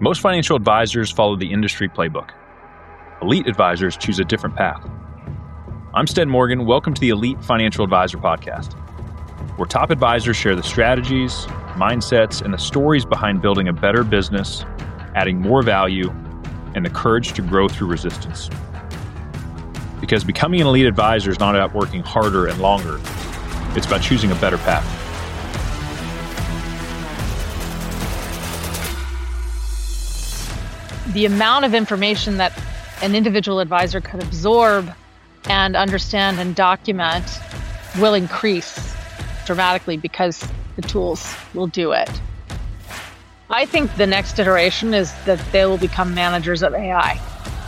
Most financial advisors follow the industry playbook. Elite advisors choose a different path. I'm Sted Morgan. Welcome to the Elite Financial Advisor Podcast, where top advisors share the strategies, mindsets, and the stories behind building a better business, adding more value, and the courage to grow through resistance. Because becoming an elite advisor is not about working harder and longer. It's about choosing a better path. The amount of information that an individual advisor could absorb and understand and document will increase dramatically because the tools will do it. I think the next iteration is that they will become managers of AI.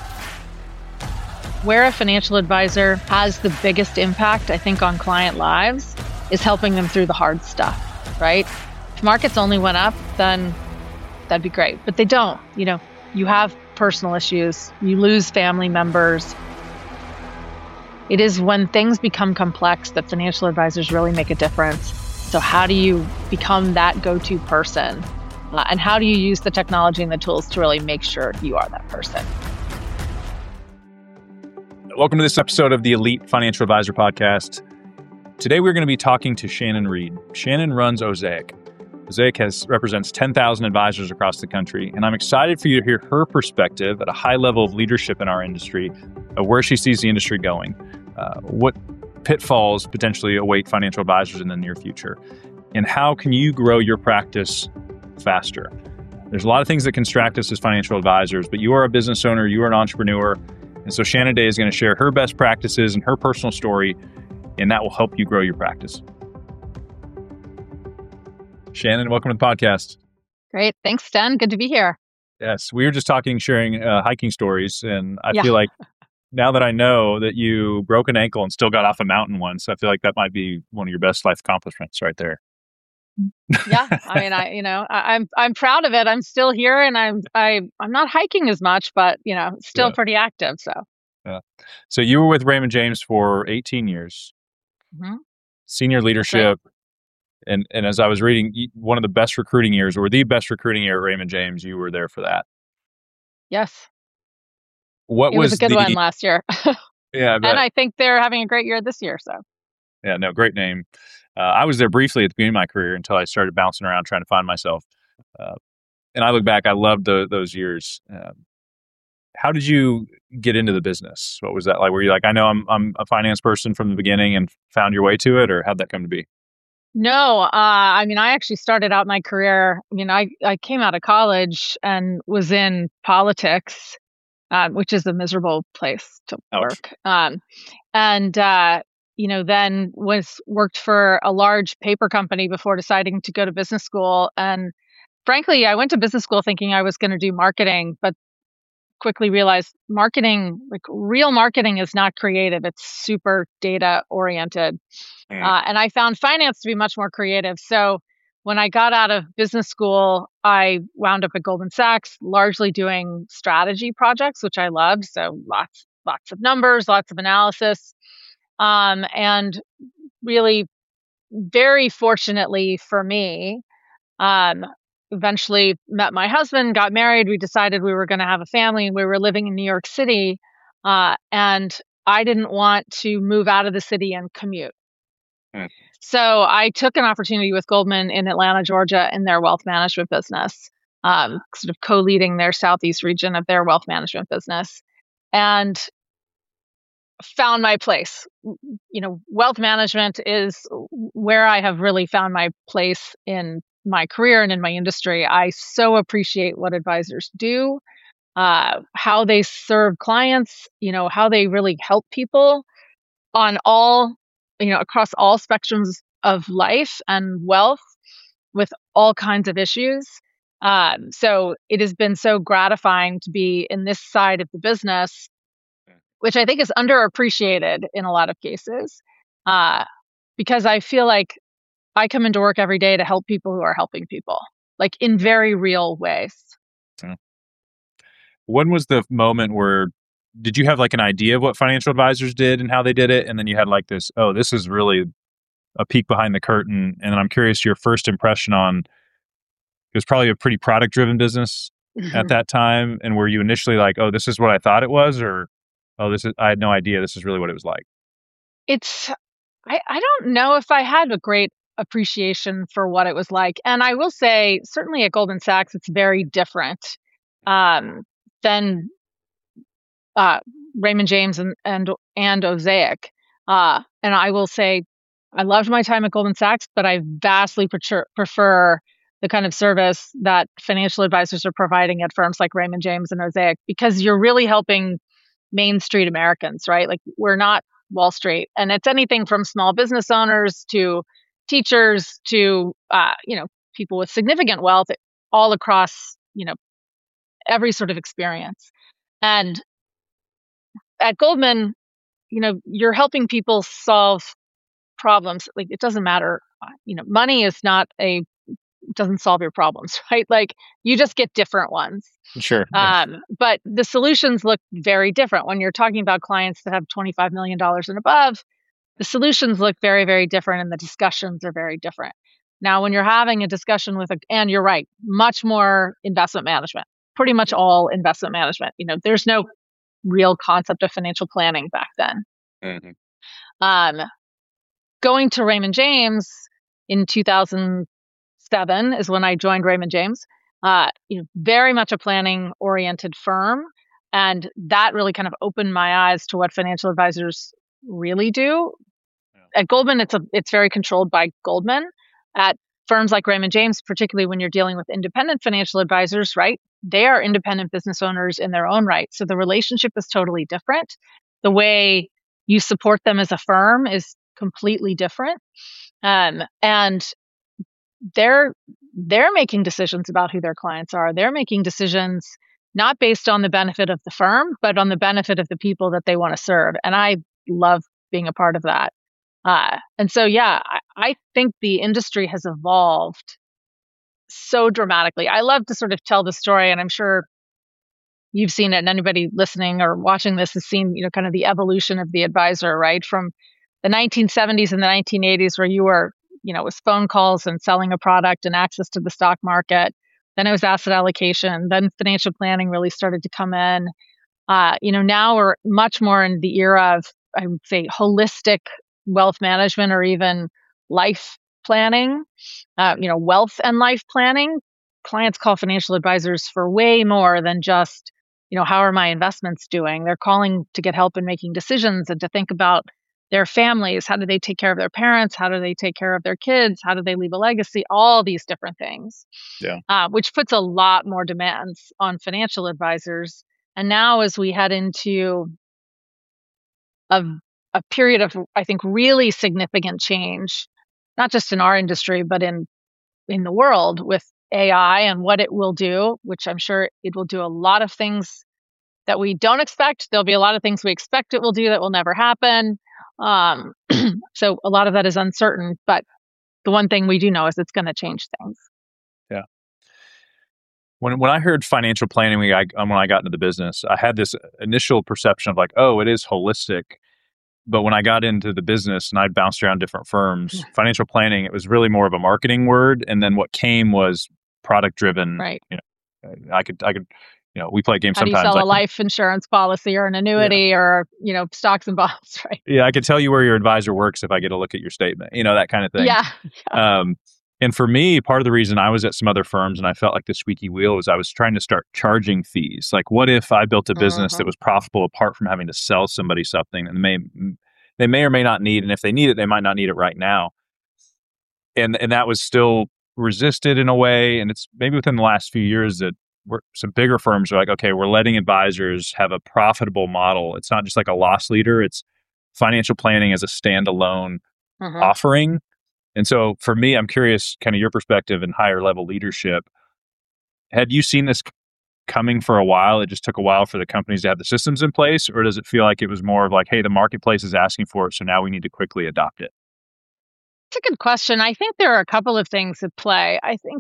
Where a financial advisor has the biggest impact, I think, on client lives is helping them through the hard stuff, right? If markets only went up, then that'd be great, but they don't. You have personal issues, you lose family members. It is when things become complex that financial advisors really make a difference. So how do you become that go-to person? And how do you use the technology and the tools to really make sure you are that person? Welcome to this episode of the Elite Financial Advisor Podcast. Today we're going to be talking to Shannon Reed. Shannon runs Osaic. Osaic represents 10,000 advisors across the country, and I'm excited for you to hear her perspective at a high level of leadership in our industry, of where she sees the industry going, what pitfalls potentially await financial advisors in the near future, and how can you grow your practice faster. There's a lot of things that can distract us as financial advisors, but you are a business owner, you are an entrepreneur, and so Shannon today is going to share her best practices and her personal story, and that will help you grow your practice. Shannon, welcome to the podcast. Great. Thanks, Stan. Good to be here. Yes, we were just sharing hiking stories, and I feel like now that I know that you broke an ankle and still got off a mountain once, I feel like that might be one of your best life accomplishments right there. Yeah, I mean, I'm proud of it. I'm still here, and I'm not hiking as much, but still pretty active. So you were with Raymond James for 18 years, senior leadership. Right. And as I was reading, one of the best recruiting years, or the best recruiting year at Raymond James, you were there for that. Yes. It was a good one last year. Yeah, and I think they're having a great year this year. So. Yeah, no, great name. I was there briefly at the beginning of my career until I started bouncing around trying to find myself. And I look back, I loved those years. How did you get into the business? What was that like? Were you like, I know I'm a finance person from the beginning and found your way to it, or how'd that come to be? No, I actually started out my career. I came out of college and was in politics, which is a miserable place to work. Then worked for a large paper company before deciding to go to business school. And frankly, I went to business school thinking I was going to do marketing, but quickly realized marketing, like real marketing, is not creative. It's super data oriented. And I found finance to be much more creative. So when I got out of business school, I wound up at Goldman Sachs, largely doing strategy projects, which I loved. So lots of numbers, lots of analysis. And really, very fortunately for me, eventually met my husband, got married. We decided we were going to have a family. We were living in New York City. And I didn't want to move out of the city and commute. So I took an opportunity with Goldman in Atlanta, Georgia, in their wealth management business, sort of co-leading their Southeast region of their wealth management business, and found my place. Wealth management is where I have really found my place in my career and in my industry. I so appreciate what advisors do, how they serve clients, how they really help people on all, across all spectrums of life and wealth with all kinds of issues. So it has been so gratifying to be in this side of the business, which I think is underappreciated in a lot of cases, because I feel like I come into work every day to help people who are helping people, like in very real ways. When was the moment where, did you have like an idea of what financial advisors did and how they did it? And then you had like this, this is really a peek behind the curtain. And I'm curious your first impression on, it was probably a pretty product driven business. at that time? And were you initially like, oh, this is what I thought it was, or I had no idea this is really what it was like? I don't know if I had a great appreciation for what it was like. And I will say, certainly at Goldman Sachs, it's very different than Raymond James and Osaic. And I will say, I loved my time at Goldman Sachs, but I vastly prefer the kind of service that financial advisors are providing at firms like Raymond James and Osaic, because you're really helping Main Street Americans, right? Like, we're not Wall Street, and it's anything from small business owners to teachers to people with significant wealth, all across every sort of experience. And at Goldman, you're helping people solve problems. Like, it doesn't matter, money is not doesn't solve your problems, right? Like, you just get different ones. Sure. But the solutions look very different. When you're talking about clients that have $25 million and above, the solutions look very, very different, and the discussions are very different. Now, when you're having a discussion and you're right, much more investment management, pretty much all investment management. There's no real concept of financial planning back then. Mm-hmm. Going to Raymond James in 2007 is when I joined Raymond James. Very much a planning-oriented firm, and that really kind of opened my eyes to what financial advisors really do. Yeah. At Goldman, it's very controlled by Goldman. At firms like Raymond James, particularly when you're dealing with independent financial advisors, right? They are independent business owners in their own right, so the relationship is totally different. The way you support them as a firm is completely different, and they're making decisions about who their clients are. They're making decisions not based on the benefit of the firm, but on the benefit of the people that they want to serve. And I love being a part of that. And so, yeah, I think the industry has evolved so dramatically. I love to sort of tell the story, and I'm sure you've seen it, and anybody listening or watching this has seen, kind of the evolution of the advisor, right? From the 1970s and the 1980s, where you were, it was phone calls and selling a product and access to the stock market. Then it was asset allocation. Then financial planning really started to come in. Now we're much more in the era of, I would say, holistic wealth management, or even life planning, wealth and life planning. Clients call financial advisors for way more than just, how are my investments doing? They're calling to get help in making decisions and to think about their families. How do they take care of their parents? How do they take care of their kids? How do they leave a legacy? All these different things, which puts a lot more demands on financial advisors. And now, as we head into a period of, I think, really significant change, not just in our industry, but in the world, with AI and what it will do, which I'm sure it will do a lot of things that we don't expect. There'll be a lot of things we expect it will do that will never happen. So a lot of that is uncertain, but the one thing we do know is it's going to change things. Yeah. When I heard financial planning, when I got into the business, I had this initial perception of like, oh, it is holistic. But when I got into the business and I bounced around different firms, financial planning, it was really more of a marketing word. And then what came was product driven. Right. I could, we play games sometimes. How do you sell a life insurance policy or an annuity or, stocks and bonds, right? Yeah, I could tell you where your advisor works if I get a look at your statement, that kind of thing. Yeah. And for me, part of the reason I was at some other firms and I felt like the squeaky wheel was I was trying to start charging fees. Like, what if I built a business that was profitable apart from having to sell somebody something, and they may or may not need, and if they need it, they might not need it right now. And that was still resisted in a way. And it's maybe within the last few years that some bigger firms are like, okay, we're letting advisors have a profitable model. It's not just like a loss leader. It's financial planning as a standalone offering. And so for me, I'm curious kind of your perspective in higher level leadership. Had you seen this coming for a while? It just took a while for the companies to have the systems in place? Or does it feel like it was more of like, hey, the marketplace is asking for it, so now we need to quickly adopt it? It's a good question. I think there are a couple of things at play. I think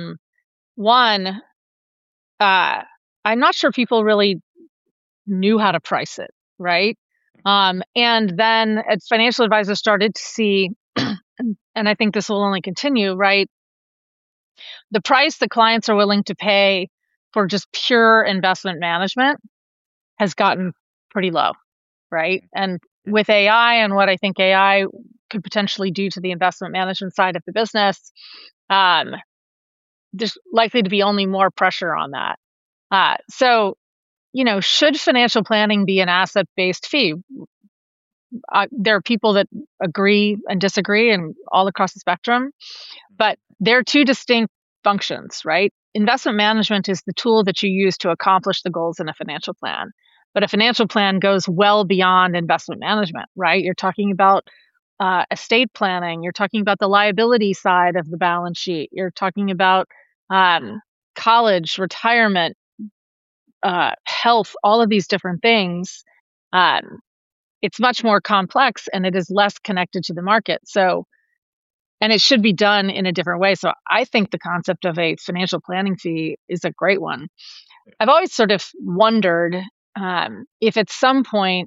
one, I'm not sure people really knew how to price it, right? And then as financial advisors started to see, and I think this will only continue, right? The price that clients are willing to pay for just pure investment management has gotten pretty low, right? And with AI and what I think AI could potentially do to the investment management side of the business, there's likely to be only more pressure on that. So, should financial planning be an asset-based fee? There are people that agree and disagree and all across the spectrum, but they're two distinct functions, right? Investment management is the tool that you use to accomplish the goals in a financial plan. But a financial plan goes well beyond investment management, right? You're talking about estate planning. You're talking about the liability side of the balance sheet. You're talking about college, retirement, health, all of these different things. It's much more complex and it is less connected to the market. So, and it should be done in a different way. So I think the concept of a financial planning fee is a great one. I've always sort of wondered if at some point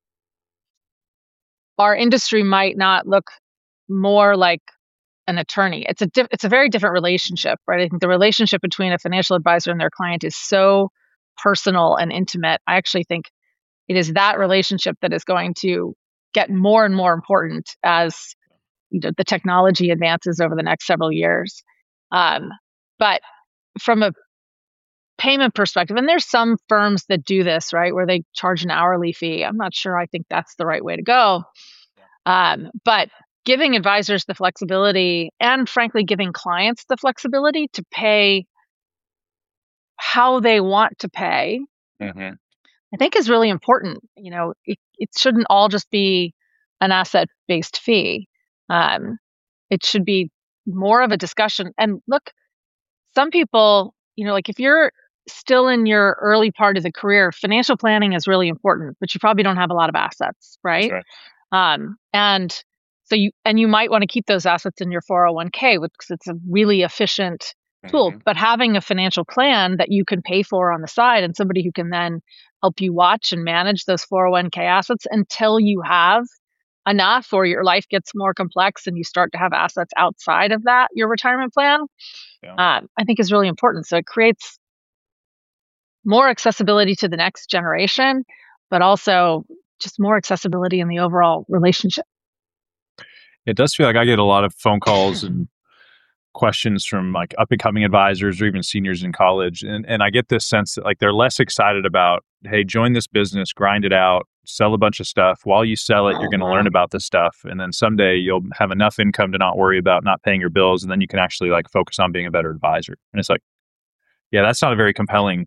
our industry might not look more like an attorney. It's a very different relationship, right? I think the relationship between a financial advisor and their client is so personal and intimate. I actually think it is that relationship that is going to get more and more important as the technology advances over the next several years. But from a payment perspective, and there's some firms that do this, right, where they charge an hourly fee. I'm not sure I think that's the right way to go. But giving advisors the flexibility and frankly, giving clients the flexibility to pay how they want to pay, I think is really important. It shouldn't all just be an asset-based fee. It should be more of a discussion. And look, some people, like if you're still in your early part of the career, financial planning is really important, but you probably don't have a lot of assets, right? That's right. And so you might want to keep those assets in your 401k because it's a really efficient tool. But having a financial plan that you can pay for on the side and somebody who can then help you watch and manage those 401k assets until you have enough or your life gets more complex and you start to have assets outside of that, your retirement plan, I think is really important. So it creates more accessibility to the next generation, but also just more accessibility in the overall relationship. It does feel like I get a lot of phone calls and questions from like up and coming advisors or even seniors in college. And I get this sense that like they're less excited about, hey, join this business, grind it out, sell a bunch of stuff. While you sell it, you're going to learn about this stuff. And then someday you'll have enough income to not worry about not paying your bills. And then you can actually like focus on being a better advisor. And it's like, yeah, that's not a very compelling,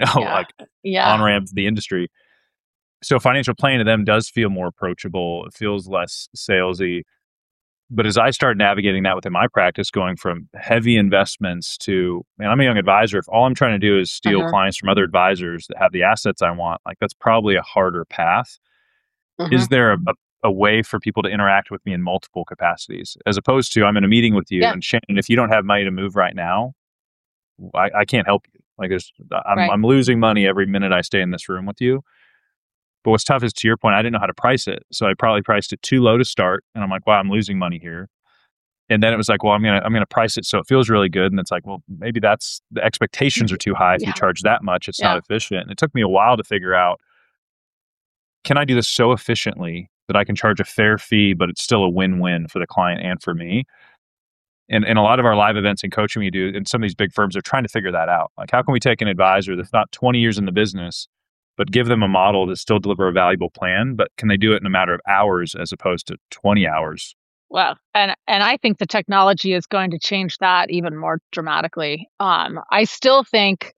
on-ramp to the industry. So financial planning to them does feel more approachable. It feels less salesy. But as I start navigating that within my practice, going from heavy investments to, I'm a young advisor. If all I'm trying to do is steal clients from other advisors that have the assets I want, like that's probably a harder path. Is there a way for people to interact with me in multiple capacities, as opposed to I'm in a meeting with you and Shannon, if you don't have money to move right now, I can't help you. Like I'm losing money every minute I stay in this room with you. But what's tough is, to your point, I didn't know how to price it. So I probably priced it too low to start. And I'm like, wow, I'm losing money here. And then it was like, well, I'm gonna price it so it feels really good. And it's like, well, maybe the expectations are too high. If you charge that much, it's not efficient. And it took me a while to figure out, can I do this so efficiently that I can charge a fair fee, but it's still a win-win for the client and for me? And a lot of our live events and coaching we do, and some of these big firms are trying to figure that out. Like, how can we take an advisor that's not 20 years in the business, but give them a model to still deliver a valuable plan, but can they do it in a matter of hours as opposed to 20 hours? Well, and I think the technology is going to change that even more dramatically. I still think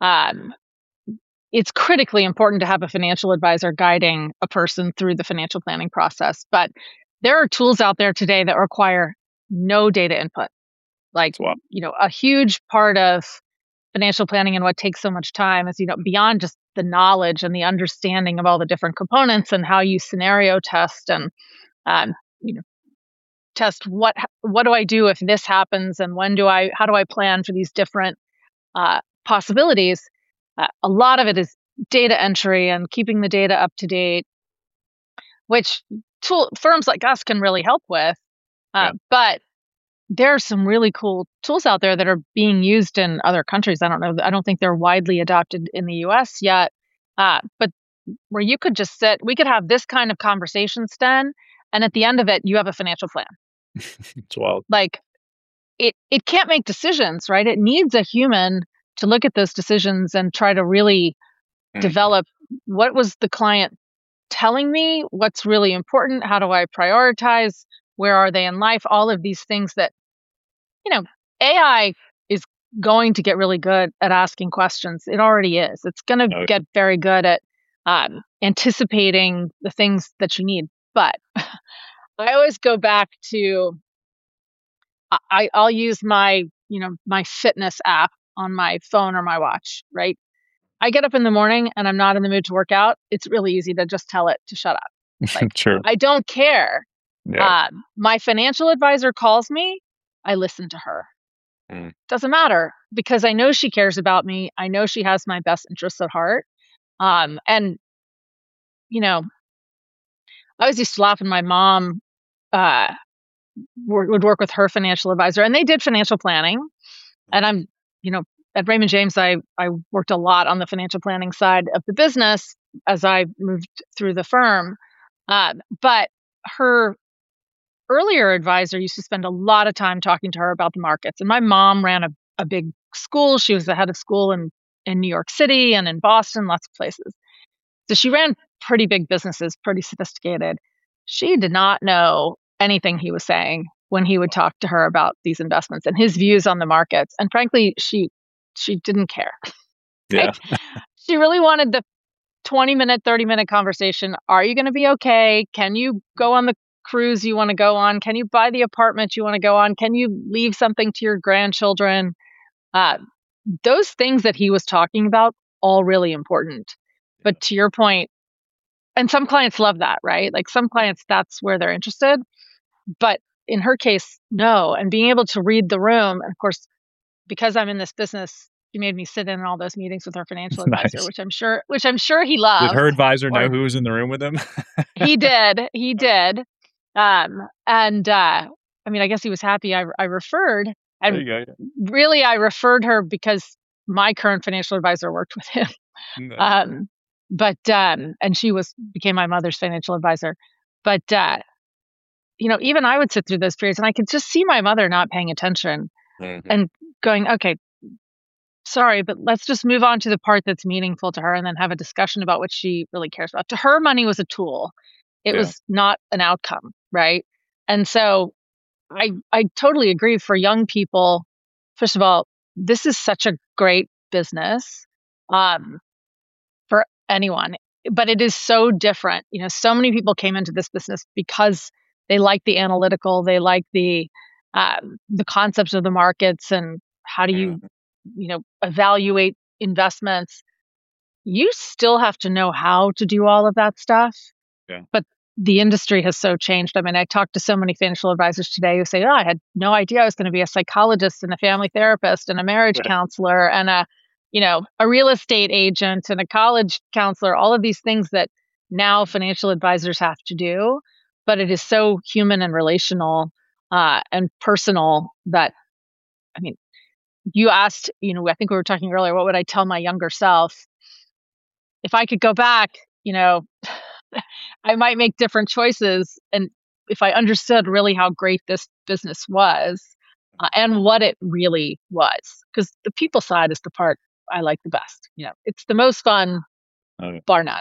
it's critically important to have a financial advisor guiding a person through the financial planning process. But there are tools out there today that require no data input. Like, a huge part of financial planning and what takes so much time is, beyond just the knowledge and the understanding of all the different components and how you scenario test and, test what do I do if this happens and how do I plan for these different possibilities. A lot of it is data entry and keeping the data up to date, which firms like us can really help with. But there are some really cool tools out there that are being used in other countries. I don't know. I don't think they're widely adopted in the US yet. But where you could just sit, we could have this kind of conversation, Sten, and at the end of it, you have a financial plan. It's wild. Like it can't make decisions, right? It needs a human to look at those decisions and try to really develop what was the client telling me, what's really important, how do I prioritize, where are they in life, all of these things that, AI is going to get really good at asking questions. It already is. It's going to get very good at anticipating the things that you need. But I always go back to, I'll use my fitness app on my phone or my watch, right? I get up in the morning and I'm not in the mood to work out. It's really easy to just tell it to shut up. Like, True. I don't care. Yeah. My financial advisor calls me. I listen to her. Doesn't matter because I know she cares about me. I know she has my best interests at heart. And, I always used to laugh when my mom would work with her financial advisor and they did financial planning. And I'm, at Raymond James, I worked a lot on the financial planning side of the business as I moved through the firm. But her earlier advisor used to spend a lot of time talking to her about the markets. And my mom ran a big school. She was the head of school in New York City and in Boston, lots of places. So she ran pretty big businesses, pretty sophisticated. She did not know anything he was saying when he would talk to her about these investments and his views on the markets. And frankly, she didn't care. Yeah. She really wanted the 20-minute, 30-minute conversation. Are you going to be okay? Can you go on the cruise you want to go on? Can you buy the apartment you want to go on? Can you leave something to your grandchildren? Those things that he was talking about, all really important. But to your point, and some clients love that, right? Like some clients, that's where they're interested. But in her case, no. And being able to read the room, and of course, because I'm in this business, she made me sit in all those meetings with her financial advisor, Nice. which I'm sure he loved. Did her advisor know who was in the room with him? He did. I guess he was happy I referred. And there you go. Really, I referred her because my current financial advisor worked with him. No. And she became my mother's financial advisor. But, even I would sit through those periods and I could just see my mother not paying attention and going, okay, sorry, but let's just move on to the part that's meaningful to her and then have a discussion about what she really cares about. To her, money was a tool. It was not an outcome, right? And so I totally agree for young people. First of all, this is such a great business for anyone, but it is so different. So many people came into this business because they like the analytical, they like the concepts of the markets and how do you, evaluate investments. You still have to know how to do all of that stuff. Yeah. But the industry has so changed. I mean, I talked to so many financial advisors today who say, I had no idea I was going to be a psychologist and a family therapist and a marriage counselor and a real estate agent and a college counselor, all of these things that now financial advisors have to do. But it is so human and relational and personal that, you asked, I think we were talking earlier, what would I tell my younger self? If I could go back, I might make different choices. And if I understood really how great this business was and what it really was, because the people side is the part I like the best. It's the most fun, bar none.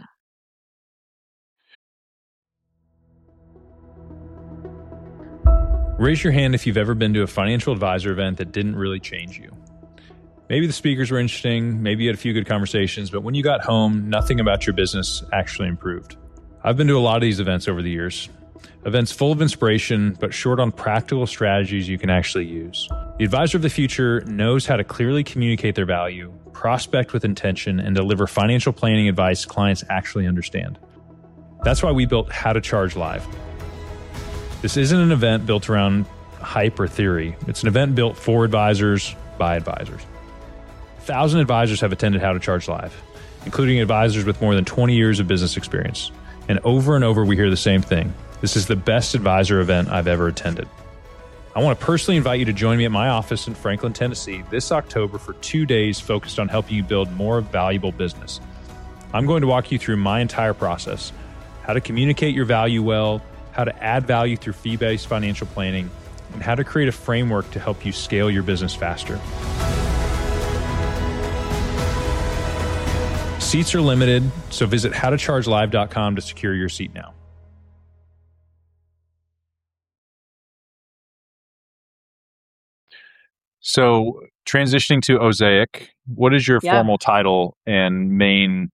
Raise your hand if you've ever been to a financial advisor event that didn't really change you. Maybe the speakers were interesting, maybe you had a few good conversations, but when you got home, nothing about your business actually improved. I've been to a lot of these events over the years. Events full of inspiration, but short on practical strategies you can actually use. The advisor of the future knows how to clearly communicate their value, prospect with intention, and deliver financial planning advice clients actually understand. That's why we built How to Charge Live. This isn't an event built around hype or theory. It's an event built for advisors by advisors. 1,000 advisors have attended How to Charge Live, including advisors with more than 20 years of business experience. And over we hear the same thing. This is the best advisor event I've ever attended. I want to personally invite you to join me at my office in Franklin, Tennessee this October for 2 days focused on helping you build more valuable business. I'm going to walk you through my entire process, how to communicate your value well, how to add value through fee-based financial planning, and how to create a framework to help you scale your business faster. Seats are limited, so visit howtochargelive.com to secure your seat now. So transitioning to Osaic, what is your formal title and main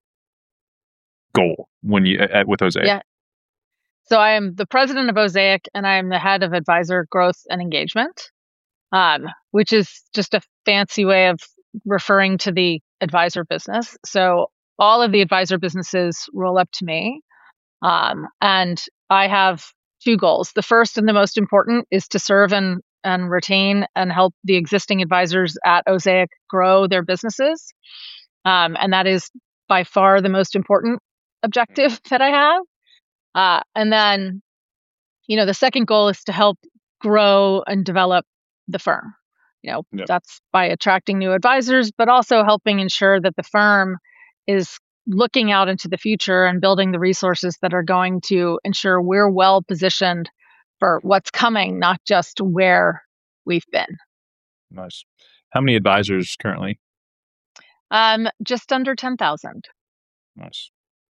goal when you with Osaic? Yeah. So I am the president of Osaic, and I am the head of advisor growth and engagement, which is just a fancy way of referring to the advisor business. So all of the advisor businesses roll up to me, and I have two goals. The first and the most important is to serve and retain and help the existing advisors at Osaic grow their businesses. And that is by far the most important objective that I have. And then, the second goal is to help grow and develop the firm. That's by attracting new advisors, but also helping ensure that the firm is looking out into the future and building the resources that are going to ensure we're well positioned for what's coming, not just where we've been. Nice. How many advisors currently? Just under 10,000. Nice.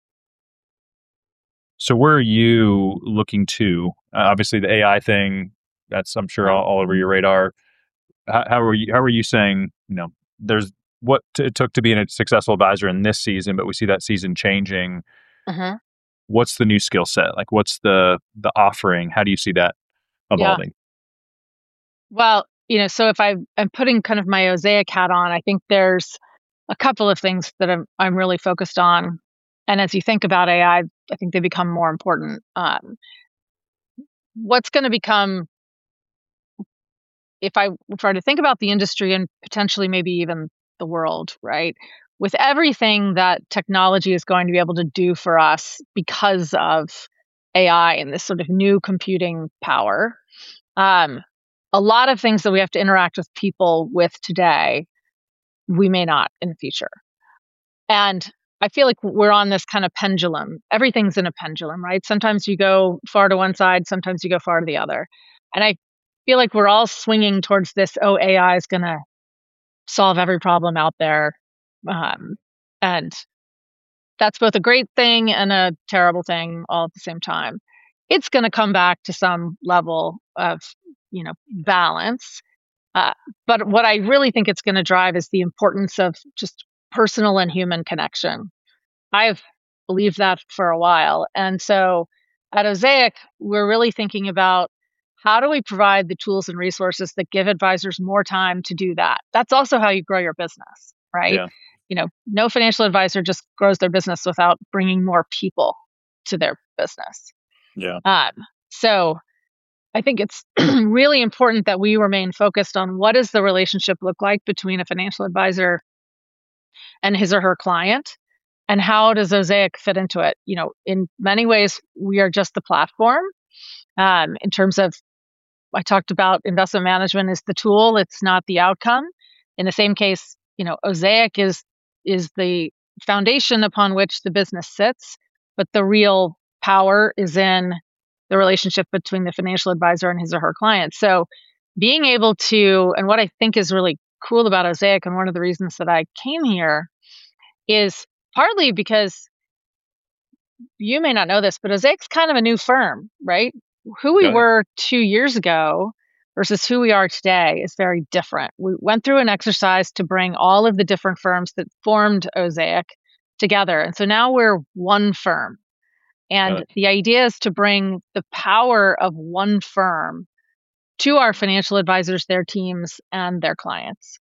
So where are you looking to? Obviously, the AI thing, that's, I'm sure, all over your radar. How are you saying, there's what it took to be a successful advisor in this season, but we see that season changing. Uh-huh. What's the new skill set? Like, what's the offering? How do you see that evolving? Well, so if I'm putting kind of my Osaic hat on, I think there's a couple of things that I'm really focused on. And as you think about AI, I think they become more important. What's going to become, if I try to think about the industry and potentially maybe even the world, right? With everything that technology is going to be able to do for us because of AI and this sort of new computing power, a lot of things that we have to interact with people with today, we may not in the future. And I feel like we're on this kind of pendulum. Everything's in a pendulum, right? Sometimes you go far to one side, sometimes you go far to the other. And I feel like we're all swinging towards this, AI is going to solve every problem out there. And that's both a great thing and a terrible thing all at the same time. It's going to come back to some level of, balance. But what I really think it's going to drive is the importance of just personal and human connection. I've believed that for a while. And so at Osaic, we're really thinking about how do we provide the tools and resources that give advisors more time to do that? That's also how you grow your business, right? Yeah. No financial advisor just grows their business without bringing more people to their business. Yeah. So I think it's really important that we remain focused on what does the relationship look like between a financial advisor and his or her client, and how does Osaic fit into it? In many ways, we are just the platform. In terms of, I talked about investment management is the tool, it's not the outcome. In the same case, Osaic is the foundation upon which the business sits, but the real power is in the relationship between the financial advisor and his or her client. So being able to, and what I think is really cool about Osaic, and one of the reasons that I came here, is partly because you may not know this, but Osaic's kind of a new firm, right? Who we were 2 years ago versus who we are today is very different. We went through an exercise to bring all of the different firms that formed Osaic together. And so now we're one firm. And the idea is to bring the power of one firm to our financial advisors, their teams, and their clients.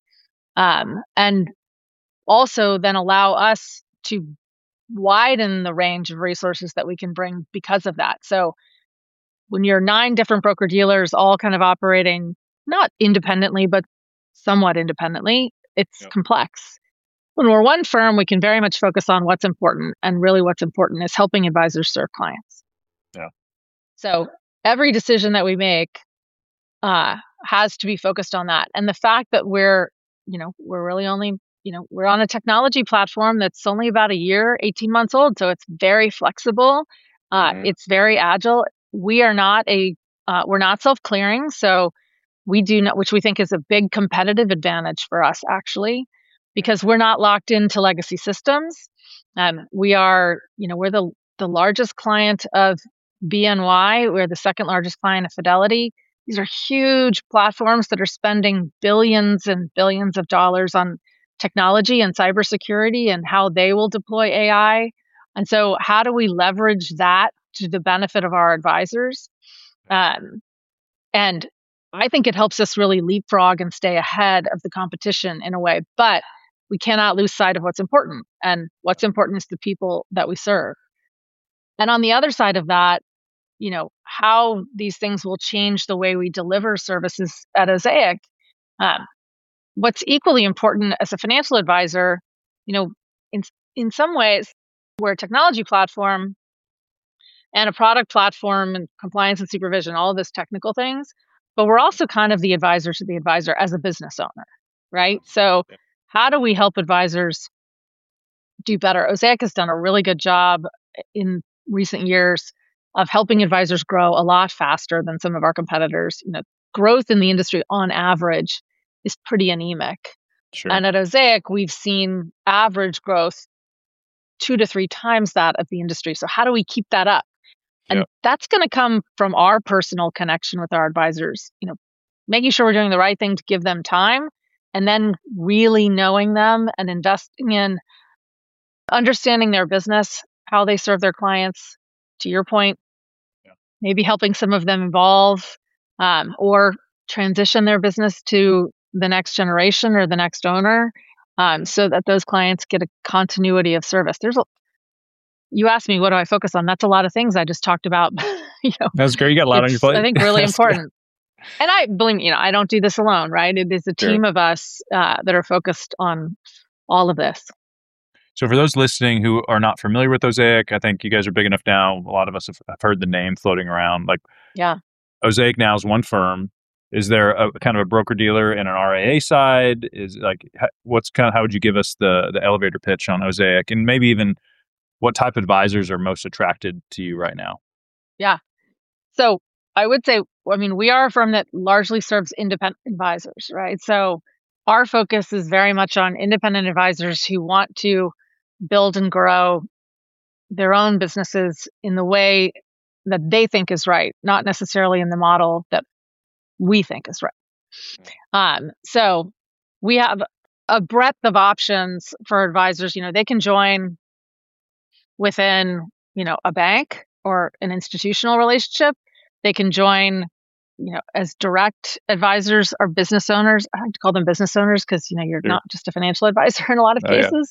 And also then allow us to widen the range of resources that we can bring because of that. So when you're 9 different broker-dealers all kind of operating, not independently, but somewhat independently, it's complex. When we're one firm, we can very much focus on what's important. And really what's important is helping advisors serve clients. Yeah. So every decision that we make has to be focused on that. And the fact that we're really only, we're on a technology platform that's only about a year, 18 months old. So it's very flexible. It's very agile. We're not self-clearing. So we do not, which we think is a big competitive advantage for us actually, because we're not locked into legacy systems. We are, we're the largest client of BNY. We're the second largest client of Fidelity. These are huge platforms that are spending billions and billions of dollars on technology and cybersecurity and how they will deploy AI. And so how do we leverage that to the benefit of our advisors? And I think it helps us really leapfrog and stay ahead of the competition in a way, but we cannot lose sight of what's important. And what's important is the people that we serve. And on the other side of that, how these things will change the way we deliver services at Osaic. What's equally important as a financial advisor, in some ways, we're a technology platform and a product platform and compliance and supervision, all of those technical things, but we're also kind of the advisor to the advisor as a business owner, right? So how do we help advisors do better? Osaic has done a really good job in recent years of helping advisors grow a lot faster than some of our competitors. Growth in the industry on average is pretty anemic. Sure. And at Osaic, we've seen average growth 2 to 3 times that of the industry. So how do we keep that up? And that's going to come from our personal connection with our advisors, making sure we're doing the right thing to give them time, and then really knowing them and investing in understanding their business, how they serve their clients. To your point, maybe helping some of them evolve or transition their business to the next generation or the next owner, so that those clients get a continuity of service. You asked me, what do I focus on? That's a lot of things I just talked about. That's great. You got a lot on your plate. I think really important. And I believe, I don't do this alone, right? It is a team of us that are focused on all of this. So for those listening who are not familiar with Osaic, I think you guys are big enough now. A lot of us have heard the name floating around. Osaic now is one firm. Is there a kind of a broker dealer and an RIA side? How would you give us the elevator pitch on Osaic, and maybe even what type of advisors are most attracted to you right now? Yeah. So I would say, we are a firm that largely serves independent advisors, right? So our focus is very much on independent advisors who want to build and grow their own businesses in the way that they think is right, not necessarily in the model that we think is right. So we have a breadth of options for advisors. They can join within, a bank or an institutional relationship. They can join, as direct advisors or business owners. I like to call them business owners because, you're not just a financial advisor in a lot of cases.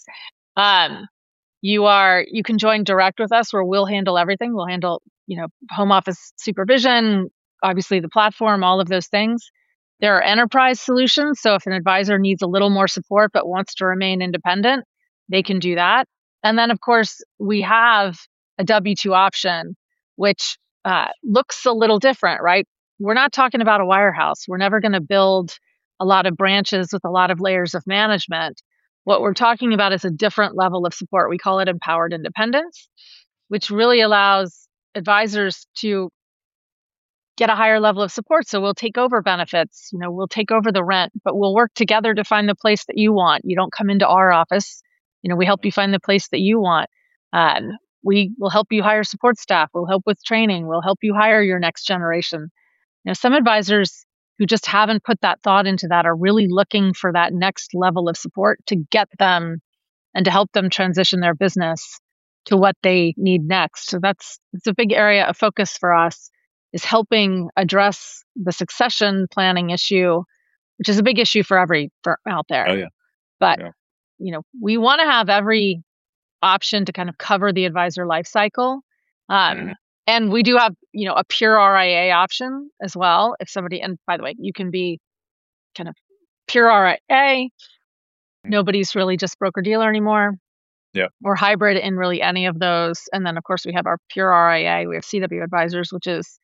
You can join direct with us where we'll handle everything. We'll handle, home office supervision, obviously the platform, all of those things. There are enterprise solutions. So if an advisor needs a little more support but wants to remain independent, they can do that. And then, of course, we have a W-2 option, which looks a little different, right? We're not talking about a wirehouse. We're never going to build a lot of branches with a lot of layers of management. What we're talking about is a different level of support. We call it empowered independence, which really allows advisors to get a higher level of support. So we'll take over benefits, we'll take over the rent, but we'll work together to find the place that you want. You don't come into our office. We help you find the place that you want. We will help you hire support staff. We'll help with training. We'll help you hire your next generation. Some advisors who just haven't put that thought into that are really looking for that next level of support to get them and to help them transition their business to what they need next. So it's a big area of focus for us, is helping address the succession planning issue, which is a big issue for every firm out there. Oh, yeah. But we want to have every option to kind of cover the advisor life cycle. And we do have, a pure RIA option as well. If somebody, and by the way, you can be kind of pure RIA. Nobody's really just broker dealer anymore. Yeah. Or hybrid in really any of those. And then, of course, we have our pure RIA. We have CW Advisors, which is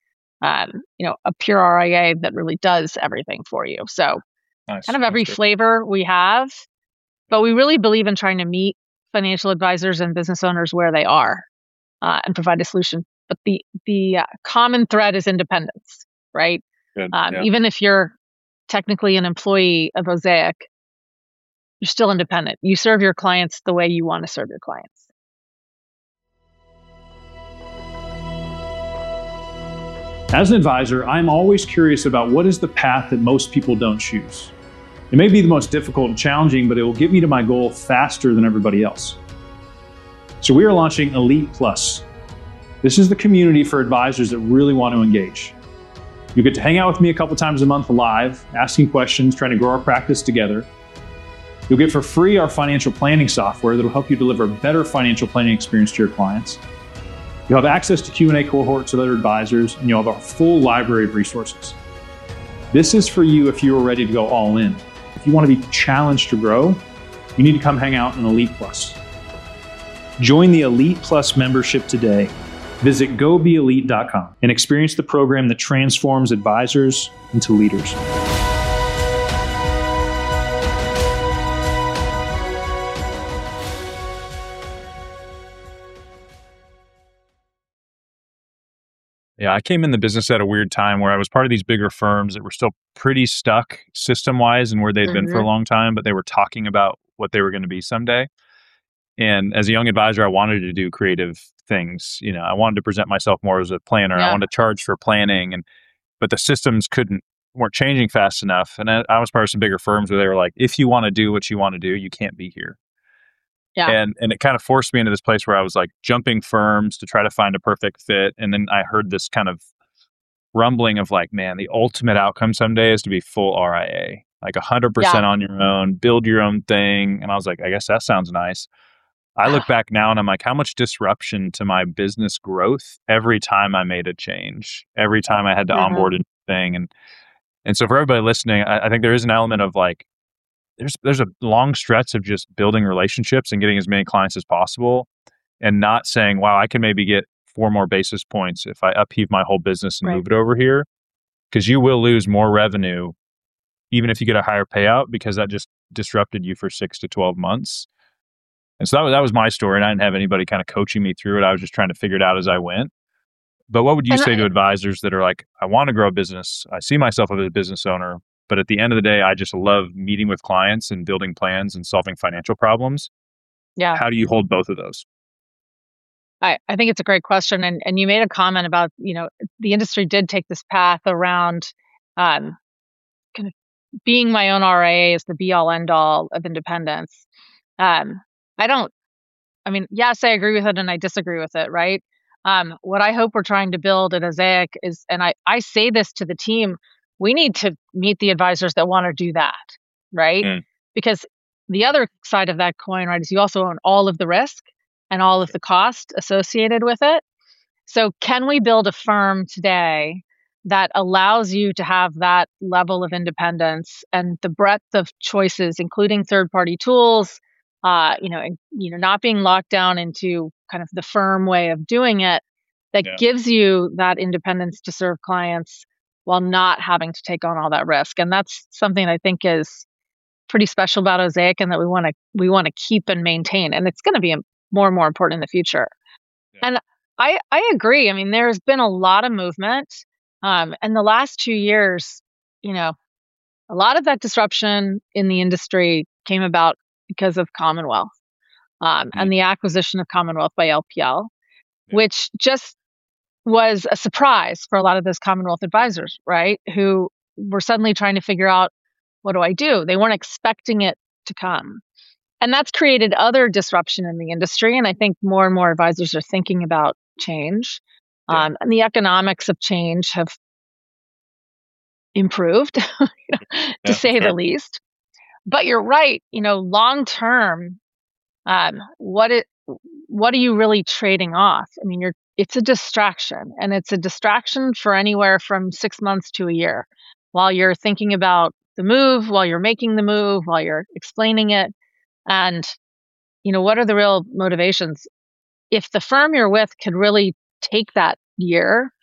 a pure RIA that really does everything for you. So Nice. kind of every flavor we have, but we really believe in trying to meet financial advisors and business owners where they are and provide a solution. But the common thread is independence, right? Good. Even if you're technically an employee of Osaic, you're still independent. You serve your clients the way you want to serve your clients. As an advisor, I'm always curious about what is the path that most people don't choose. It may be the most difficult and challenging, but it will get me to my goal faster than everybody else. So we are launching Elite Plus. This is the community for advisors that really want to engage. You get to hang out with me a couple times a month live, asking questions, trying to grow our practice together. You'll get for free our financial planning software that will help you deliver a better financial planning experience to your clients. You'll have access to Q&A cohorts of other advisors, and you'll have a full library of resources. This is for you if you are ready to go all in. If you want to be challenged to grow, you need to come hang out in Elite Plus. Join the Elite Plus membership today. Visit gobeelite.com and experience the program that transforms advisors into leaders. Yeah, I came in the business at a weird time where I was part of these bigger firms that were still pretty stuck system-wise and where they'd been for a long time, but they were talking about what they were going to be someday. And as a young advisor, I wanted to do creative things. I wanted to present myself more as a planner. Yeah. I wanted to charge for planning, but the systems weren't changing fast enough. And I was part of some bigger firms where they were like, if you want to do what you want to do, you can't be here. Yeah. And it kind of forced me into this place where I was like jumping firms to try to find a perfect fit. And then I heard this kind of rumbling of like, man, the ultimate outcome someday is to be full RIA, like 100% on your own, build your own thing. And I was like, I guess that sounds nice. I look back now and I'm like, how much disruption to my business growth every time I made a change, every time I had to onboard a new thing. And so for everybody listening, I think there is an element of like, there's a long stretch of just building relationships and getting as many clients as possible and not saying, wow, I can maybe get 4 more basis points if I upheave my whole business and move it over here. Because you will lose more revenue even if you get a higher payout because that just disrupted you for 6 to 12 months. And so that was my story, and I didn't have anybody kind of coaching me through it. I was just trying to figure it out as I went. But what would you say to advisors that are like, I want to grow a business, I see myself as a business owner, but at the end of the day, I just love meeting with clients and building plans and solving financial problems? Yeah. How do you hold both of those? I think it's a great question. And you made a comment about, the industry did take this path around kind of being my own RIA is the be all end all of independence. Yes, I agree with it and I disagree with it, right? What I hope we're trying to build at Osaic is, and I say this to the team, we need to meet the advisors that want to do that, right? Because the other side of that coin, right, is you also own all of the risk and all of the cost associated with it. So can we build a firm today that allows you to have that level of independence and the breadth of choices, including third-party tools, not being locked down into kind of the firm way of doing it that gives you that independence to serve clients while not having to take on all that risk. And that's something I think is pretty special about Osaic and that we want to keep and maintain. And it's going to be more and more important in the future. Yeah. And I agree. I mean, there's been a lot of movement. And the last 2 years, a lot of that disruption in the industry came about because of Commonwealth and the acquisition of Commonwealth by LPL, which just was a surprise for a lot of those Commonwealth advisors, right? Who were suddenly trying to figure out, what do I do? They weren't expecting it to come. And that's created other disruption in the industry. And I think more and more advisors are thinking about change. And the economics of change have improved, to say the least. But you're right, long term, what are you really trading off? I mean, it's a distraction, and it's a distraction for anywhere from 6 months to a year while you're thinking about the move, while you're making the move, while you're explaining it. And, what are the real motivations? If the firm you're with could really take that year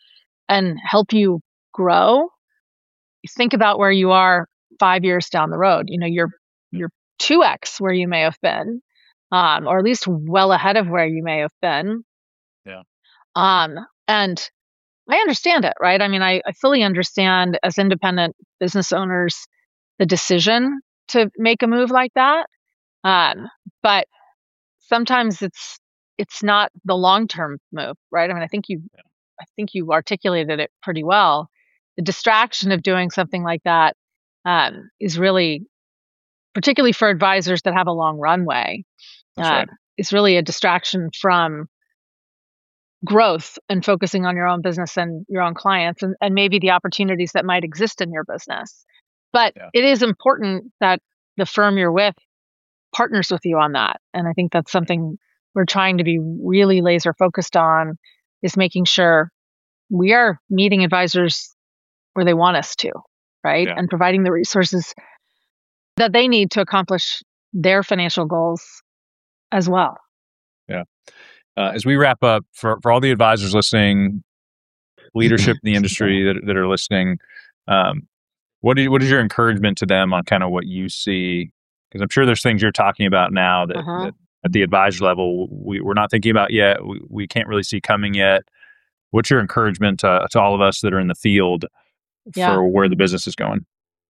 and help you grow, you think about where you are 5 years down the road. You're 2x where you may have been, or at least well ahead of where you may have been. Yeah. And I understand it, right? I mean, I fully understand as independent business owners the decision to make a move like that. But sometimes it's not the long-term move, right? I mean, I think you articulated it pretty well. The distraction of doing something like that is really, particularly for advisors that have a long runway, is really a distraction from growth and focusing on your own business and your own clients and maybe the opportunities that might exist in your business. But it is important that the firm you're with partners with you on that. And I think that's something we're trying to be really laser focused on, is making sure we are meeting advisors where they want us to, right? And providing the resources that they need to accomplish their financial goals as well. Yeah. As we wrap up, for all the advisors listening, leadership in the industry that are listening, what is your encouragement to them on kind of what you see? Because I'm sure there's things you're talking about now that at the advisor level we're not thinking about yet. We can't really see coming yet. What's your encouragement to all of us that are in the field for where the business is going?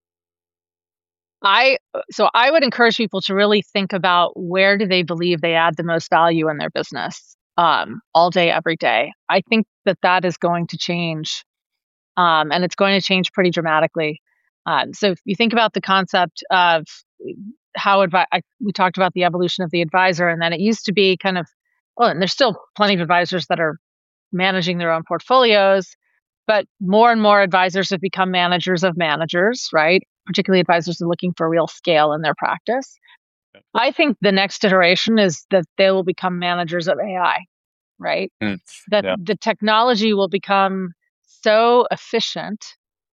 I would encourage people to really think about where do they believe they add the most value in their business all day, every day. I think that is going to change, and it's going to change pretty dramatically. So if you think about the concept of how we talked about the evolution of the advisor, and then it used to be kind of, and there's still plenty of advisors that are managing their own portfolios, but more and more advisors have become managers of managers, right? Particularly advisors are looking for real scale in their practice. I think the next iteration is that they will become managers of AI, right? The technology will become so efficient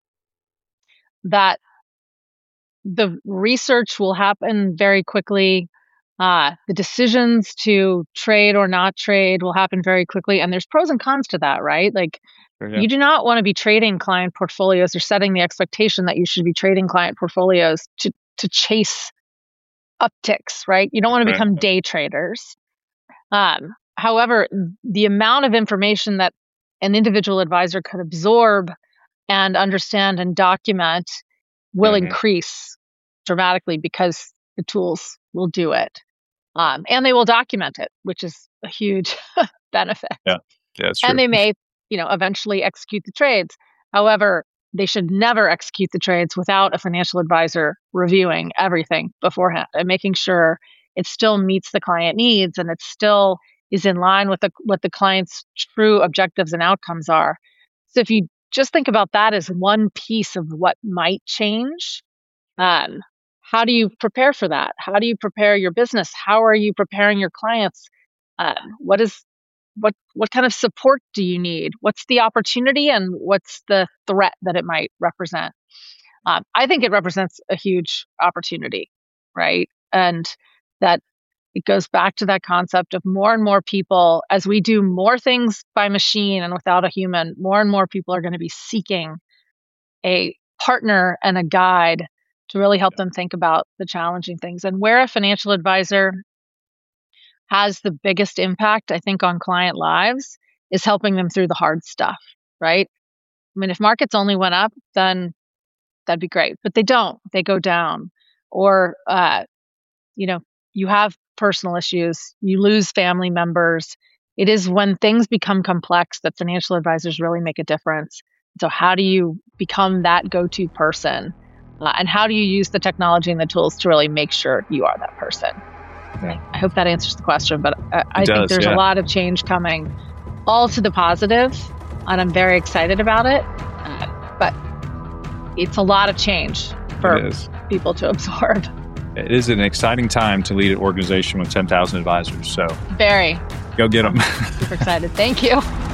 that the research will happen very quickly. The decisions to trade or not trade will happen very quickly. And there's pros and cons to that, right? Like, you do not want to be trading client portfolios or setting the expectation that you should be trading client portfolios to chase upticks, right? You don't want to become day traders. However, the amount of information that an individual advisor could absorb and understand and document will increase dramatically because the tools will do it. And they will document it, which is a huge benefit. Yeah, that's true. And they may, eventually execute the trades. However, they should never execute the trades without a financial advisor reviewing everything beforehand and making sure it still meets the client needs and it still is in line with what the client's true objectives and outcomes are. So if you just think about that as one piece of what might change, how do you prepare for that? How do you prepare your business? How are you preparing your clients? What kind of support do you need? What's the opportunity and what's the threat that it might represent? I think it represents a huge opportunity, right? And that it goes back to that concept of more and more people, as we do more things by machine and without a human, more and more people are going to be seeking a partner and a guide to really help them think about the challenging things. And where a financial advisor has the biggest impact, I think, on client lives is helping them through the hard stuff, right? I mean, if markets only went up, then that'd be great, but they don't. They go down. Or, you have personal issues, you lose family members. It is when things become complex that financial advisors really make a difference. So how do you become that go-to person? And how do you use the technology and the tools to really make sure you are that person? Yeah. I hope that answers the question, but I think there's a lot of change coming, all to the positive, and I'm very excited about it. But it's a lot of change for people to absorb. It is an exciting time to lead an organization with 10,000 advisors. So very. Go get them. Super excited. Thank you.